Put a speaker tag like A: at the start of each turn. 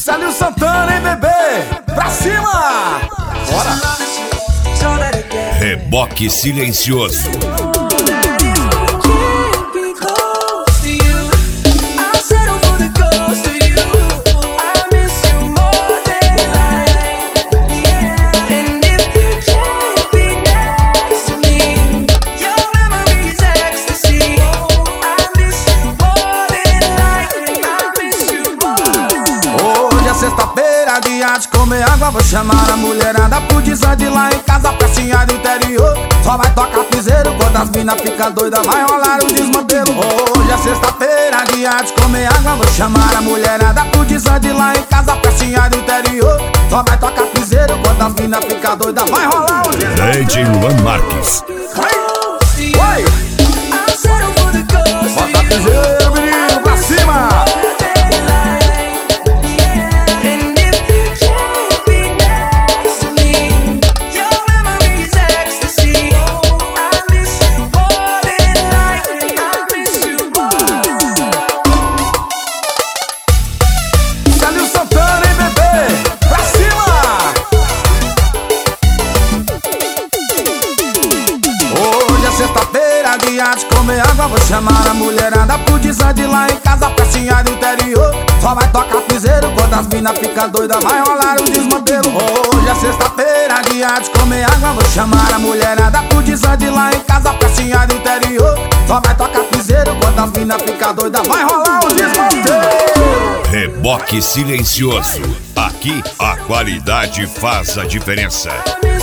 A: Célio Santana, hein, bebê? Pra cima! Bora!
B: Reboque silencioso.
A: Sexta-feira, dia de comer água, vou chamar a mulherada pro desande lá em casa, festinha do interior. Só vai tocar piseiro quando as mina fica doida, vai rolar o desmantelo. Hoje é sexta-feira, dia de comer água, vou chamar a mulherada pro desande lá em casa, festinha do interior. Só vai tocar piseiro quando as mina fica doida, vai rolar o desmantelo.
B: Lady Luan Marques.
A: Oi! Bota piseiro, menino, pra cima! Sexta-feira, dia de comer água, vou chamar a mulherada pro desande lá em casa, festinha do interior. Só vai tocar piseiro quando as mina fica doida, vai rolar o desmantelo. Hoje é sexta-feira, dia de comer água, vou chamar a mulherada pro desande lá em casa, festinha do interior. Só vai tocar piseiro quando as mina fica doida, vai rolar o desmantelo.
B: Reboque silencioso. Aqui a qualidade faz a diferença.